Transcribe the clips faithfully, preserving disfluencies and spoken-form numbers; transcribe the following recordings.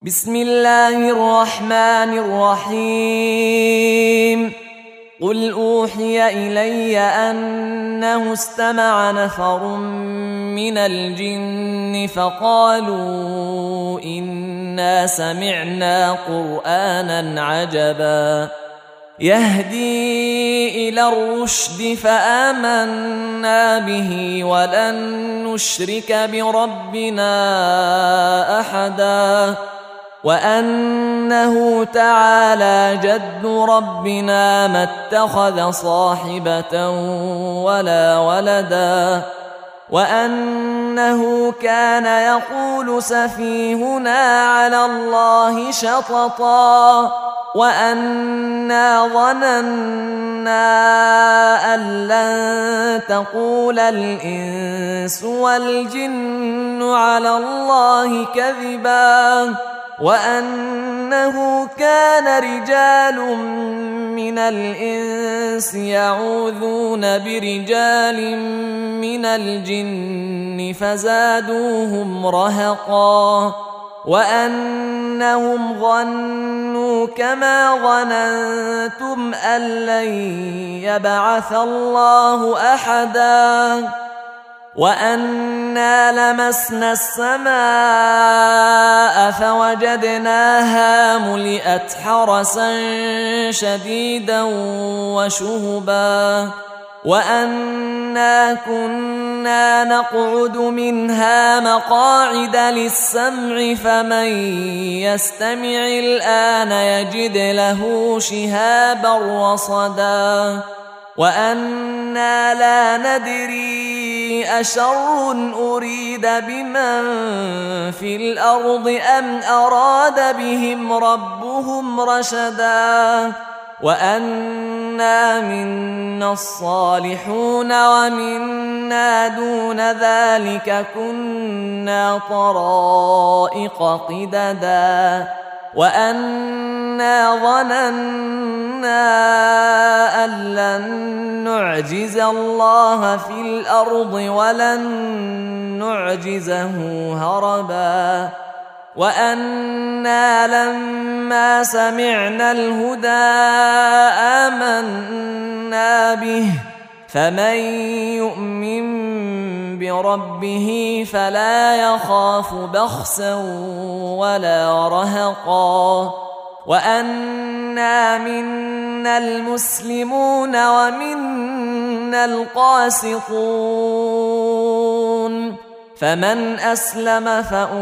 بسم الله الرحمن الرحيم. قل أوحي إلي أنه استمع نفر من الجن فقالوا إنا سمعنا قرآنا عجبا يهدي إلى الرشد فآمنا به ولن نشرك بربنا أحدا وأنه تعالى جد ربنا ما اتخذ صاحبة ولا ولدا وأنه كان يقول سفيهنا على الله شططا وأنا ظننا أن لن تقول الإنس والجن على الله كذبا وأنه كان رجال من الإنس يعوذون برجال من الجن فزادوهم رهقا وأنهم ظنوا كما ظننتم أن لن يبعث الله أحدا وأنا لمسنا السماء فوجدناها ملئت حرسا شديدا وشهبا وأنا كنا نقعد منها مقاعد للسمع فمن يستمع الآن يجد له شهابا رصدا وأنا لا ندري أشر أريد بمن في الأرض أم أراد بهم ربهم رشدا وأنا منا الصالحون ومنا دون ذلك كنا طرائق قددا وأنا ظننا أن لن نعجز الله في الأرض ولن نعجزه هربا وأنا لما سمعنا الهدى آمنا به فمن يؤمن بربه فلا يخاف بخسا ولا رهقا وأنا منا المسلمون ومنا القاسطون فمن أسلم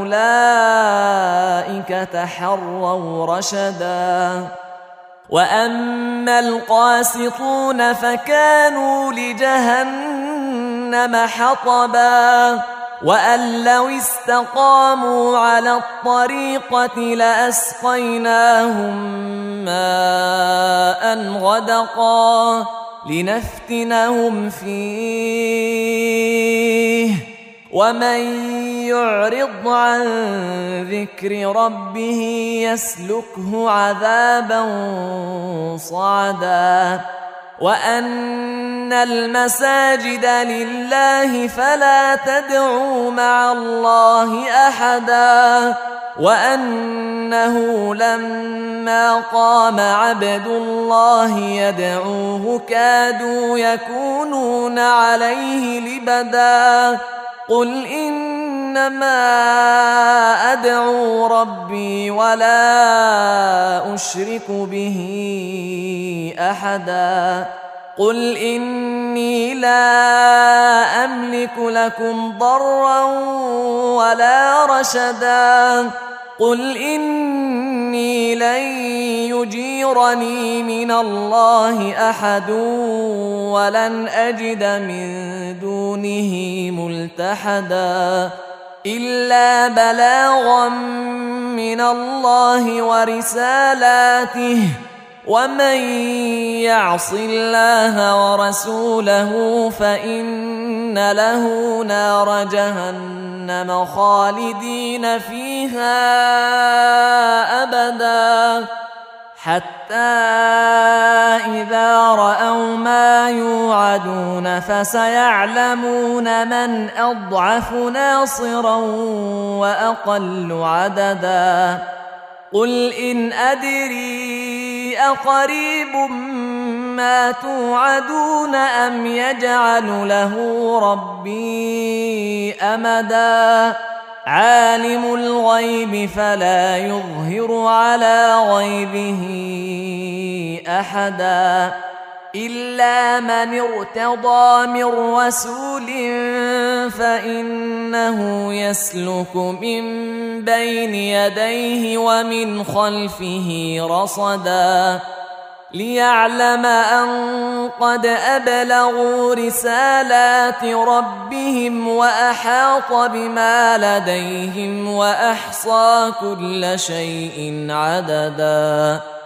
فأولئك تحروا رشدا وأما القاسطون فكانوا لجهنم حطبا وأن لو استقاموا على الطريقة لأسقيناهم ماء غدقا لنفتنهم فيه ومن يعرض عن ذكر ربه يسلكه عذابا صعدا وأن المساجد لله فلا تدعوا مع الله أحدا وأنه لما قام عبد الله يدعوه كادوا يكونون عليه لبدا قل إنما أدعو ربي ولا أشرك به أحدا قل إني لا أملك لكم ضرا ولا رشدا قل إني لن يجيرني من الله أحد ولن أجد من دونه ملتحدا إلا بلاغا من الله ورسالاته ومن يعص الله ورسوله فإن له نار جهنم خالدين فيها أبدا حتى إذا رأوا ما يوعدون فسيعلمون من أضعف ناصرا وأقل عددا قل إن أدري أقريب ما توعدون أم يجعل له ربي أمدا عالم الغيب فلا يظهر على غيبه أحدا إلا من ارتضى من رسول فإنه يسلك من بين يديه ومن خلفه رصدا ليعلم أن قد أبلغوا رسالات ربهم وأحاط بما لديهم وأحصى كل شيء عددا